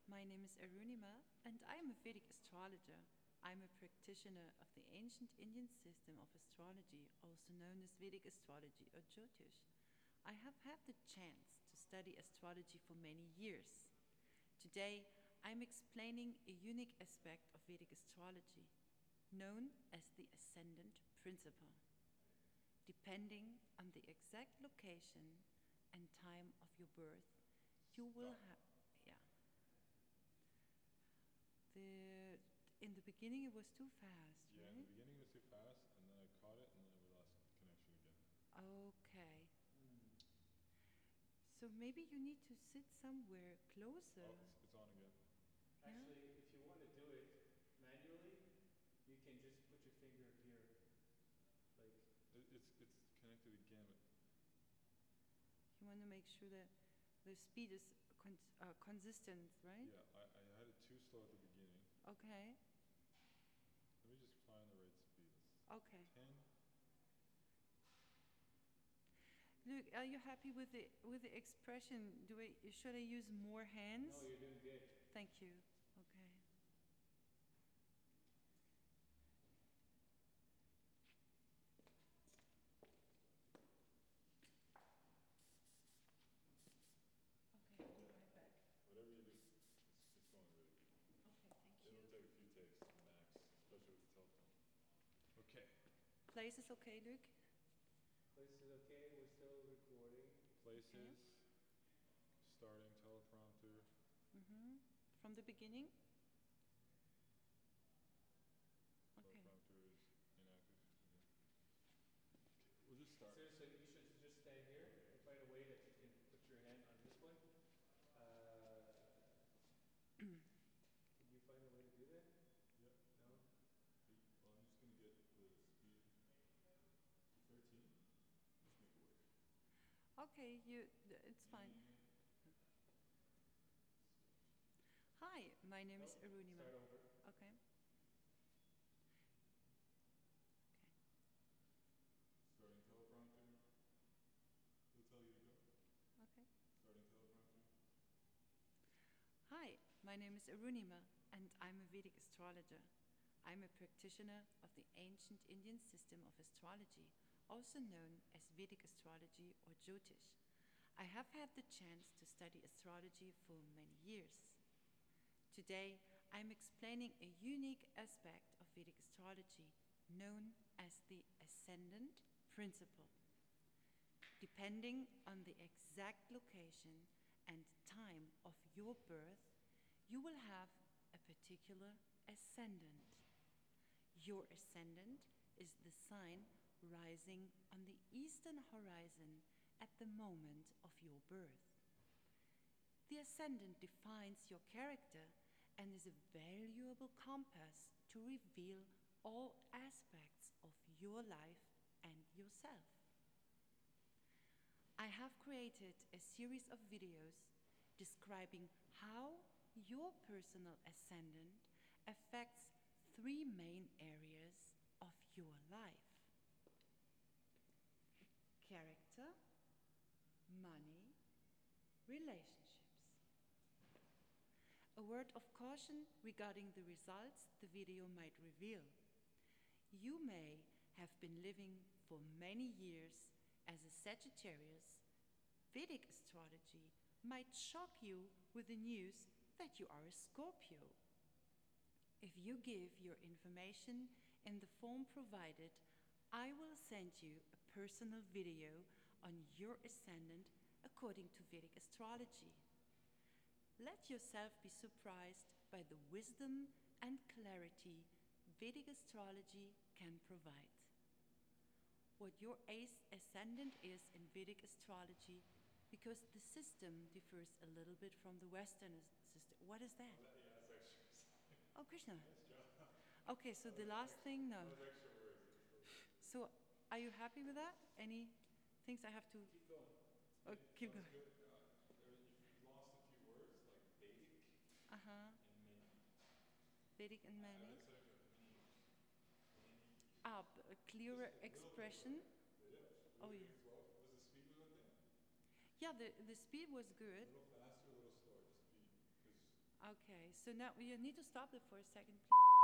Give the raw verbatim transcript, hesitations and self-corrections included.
My name is Arunima, and I am a Vedic astrologer. I'm a practitioner of the ancient Indian system of astrology, also known as Vedic astrology or Jyotish. I have had the chance to study astrology for many years. Today, I'm explaining a unique aspect of Vedic astrology, known as the ascendant principle. Depending on the exact location and time of your birth, you will have, yeah. The in the beginning it was too fast, Yeah, right? in the beginning it was too fast, and then I caught it, and then we lost connection again. Okay. So maybe you need to sit somewhere closer. Oh, it's, it's on again. Yeah? Actually, if you want to do it manually, you can just put your finger here, like. It, it's it's connected again. But You want to make sure that the speed is con- uh, consistent, right? yeah, I, I had it too slow at the beginning. Okay. Let me just find the right speed. It's Okay. ten. Look, are you happy with the with the expression? Do I should I use more hands? No, you're doing good. Thank you. Okay. Okay, I'll be right back. Whatever you do, it's, it's going really good. Okay, thank It'll you. take a few takes max, especially with the telephone. Okay. Place is okay, Luke? Place is okay, we're still recording. Places. Starting teleprompter. Mm-hmm. From the beginning? Okay. Teleprompter is inactive. Okay. Okay, we'll just start. Seriously, you should just stand here and find a way that you can put your hand on this one. Uh, can you find a way to do that? Yep. No? Eight. Well, I'm just gonna get the speed to thirteen. Just make it work. Okay, you. It's fine. Hi, my name is Oh, Arunima. Start over. Okay. Okay. Starting teleprompter. He'll tell you to go. Okay. Starting teleprompter. Hi, my name is Arunima, and I'm a Vedic astrologer. I'm a practitioner of the ancient Indian system of astrology, also known as Vedic astrology or Jyotish. I have had the chance to study astrology for many years. Today, I'm explaining a unique aspect of Vedic astrology known as the ascendant principle. Depending on the exact location and time of your birth, you will have a particular ascendant. Your ascendant is the sign rising on the eastern horizon at the moment of your birth. The ascendant defines your character and is a valuable compass to reveal all aspects of your life and yourself. I have created a series of videos describing how your personal ascendant affects three main areas of your life: character, money, relationships. A word of caution regarding the results the video might reveal. You may have been living for many years as a Sagittarius. Vedic astrology might shock you with the news that you are a Scorpio. If you give your information in the form provided, I will send you a personal video on your ascendant according to Vedic astrology. Let yourself be surprised by the wisdom and clarity Vedic astrology can provide. What your ascendant is in Vedic astrology, because the system differs a little bit from the Western system. What is that? Oh, that yeah, that's extra. Oh, Krishna. Nice job. Okay, so the last thing, no. Those extra words. So, are you happy with that? Any things I have to Keep going. oh, keep Sounds going? good. Uh, there, you lost a few words like Vedic Uh huh. and many. Vedic and I many. would say that many. Many. Ah, b- a clearer expression. Yeah. Oh yeah. Well, was the speed good there? Yeah, the the speed was A good. little faster, a little slower. Just be, because Okay, so now you need to stop it for a second, please.